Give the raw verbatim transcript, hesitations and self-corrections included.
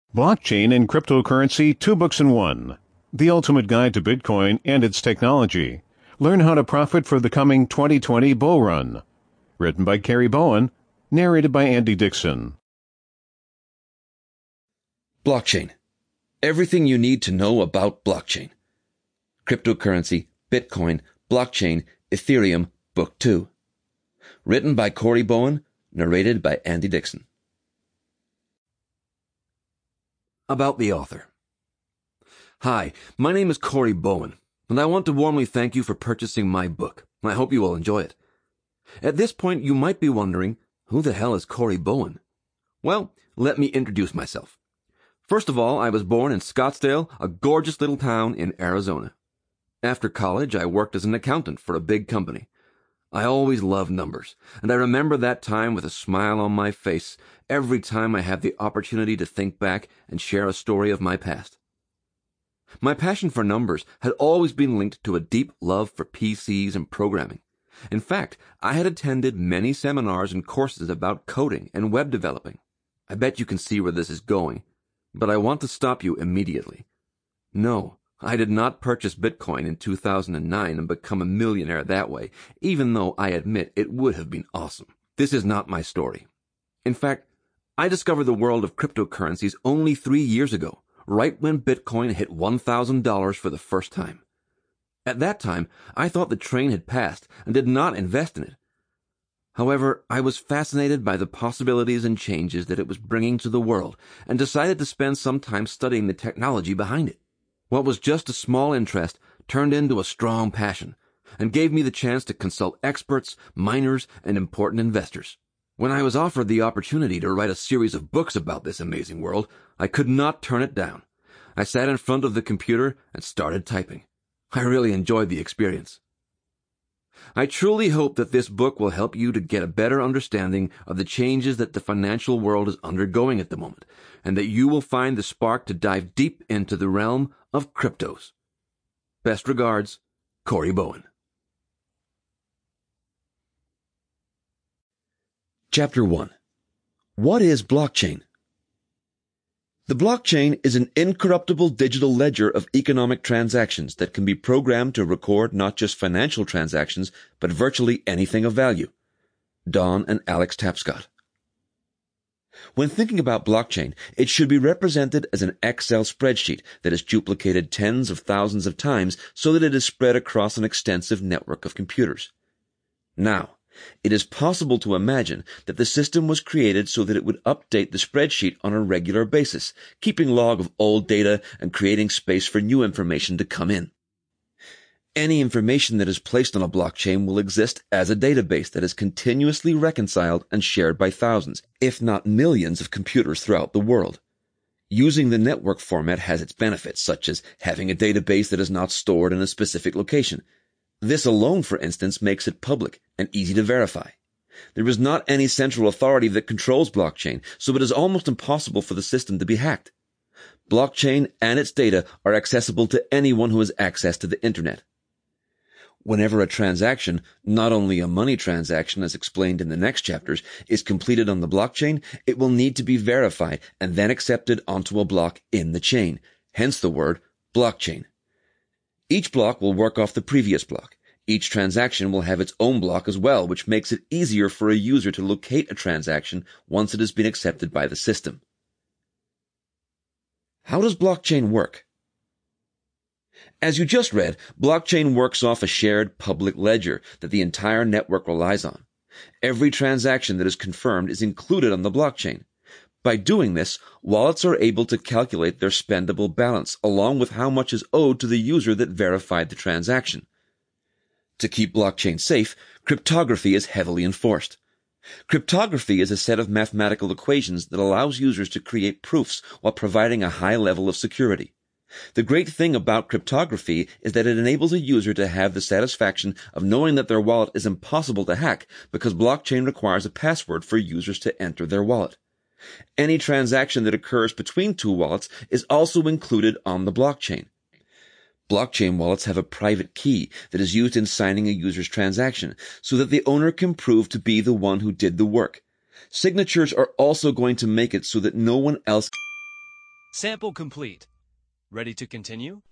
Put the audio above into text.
Blockchain and Cryptocurrency, Two Books in One. The Ultimate Guide to Bitcoin and Its Technology. Learn how to profit for the coming twenty twenty bull run. Written by Kerry Bowen. Narrated by Andy Dixon. Blockchain. Everything you need to know about blockchain. Cryptocurrency, Bitcoin, Blockchain, Ethereum, Book two. Written by Kerry Bowen. Narrated by Andy Dixon. About the author. Hi, my name is Kerry Bowen, and I want to warmly thank you for purchasing my book. I hope you will enjoy it. At this point, you might be wondering, who the hell is Kerry Bowen? Well, let me introduce myself. First of all, I was born in Scottsdale, a gorgeous little town in Arizona. After college, I worked as an accountant for a big company. I always loved numbers, and I remember that time with a smile on my face every time I had the opportunity to think back and share a story of my past. My passion for numbers had always been linked to a deep love for P Cs and programming. In fact, I had attended many seminars and courses about coding and web developing. I bet you can see where this is going, but I want to stop you immediately. No, I did not purchase Bitcoin in two thousand nine and become a millionaire that way, even though I admit it would have been awesome. This is not my story. In fact, I discovered the world of cryptocurrencies only three years ago, right when Bitcoin hit one thousand dollars for the first time. At that time, I thought the train had passed and did not invest in it. However, I was fascinated by the possibilities and changes that it was bringing to the world and decided to spend some time studying the technology behind it. What was just a small interest turned into a strong passion and gave me the chance to consult experts, miners, and important investors. When I was offered the opportunity to write a series of books about this amazing world, I could not turn it down. I sat in front of the computer and started typing. I really enjoyed the experience. I truly hope that this book will help you to get a better understanding of the changes that the financial world is undergoing at the moment, and that you will find the spark to dive deep into the realm of cryptos. Best regards, Kerry Bowen. Chapter one. What is blockchain? The blockchain is an incorruptible digital ledger of economic transactions that can be programmed to record not just financial transactions, but virtually anything of value. Don and Alex Tapscott. When thinking about blockchain, it should be represented as an Excel spreadsheet that is duplicated tens of thousands of times so that it is spread across an extensive network of computers. Now, it is possible to imagine that the system was created so that it would update the spreadsheet on a regular basis, keeping log of old data and creating space for new information to come in. Any information that is placed on a blockchain will exist as a database that is continuously reconciled and shared by thousands, if not millions of computers throughout the world. Using the network format has its benefits, such as having a database that is not stored in a specific location. This alone, for instance, makes it public and easy to verify. There is not any central authority that controls blockchain, so it is almost impossible for the system to be hacked. Blockchain and its data are accessible to anyone who has access to the internet. Whenever a transaction, not only a money transaction as explained in the next chapters, is completed on the blockchain, it will need to be verified and then accepted onto a block in the chain, hence the word blockchain. Each block will work off the previous block. Each transaction will have its own block as well, which makes it easier for a user to locate a transaction once it has been accepted by the system. How does blockchain work? As you just read, blockchain works off a shared public ledger that the entire network relies on. Every transaction that is confirmed is included on the blockchain. By doing this, wallets are able to calculate their spendable balance along with how much is owed to the user that verified the transaction. To keep blockchain safe, cryptography is heavily enforced. Cryptography is a set of mathematical equations that allows users to create proofs while providing a high level of security. The great thing about cryptography is that it enables a user to have the satisfaction of knowing that their wallet is impossible to hack because blockchain requires a password for users to enter their wallet. Any transaction that occurs between two wallets is also included on the blockchain. Blockchain wallets have a private key that is used in signing a user's transaction so that the owner can prove to be the one who did the work. Signatures are also going to make it so that no one else Sample complete. Ready to continue?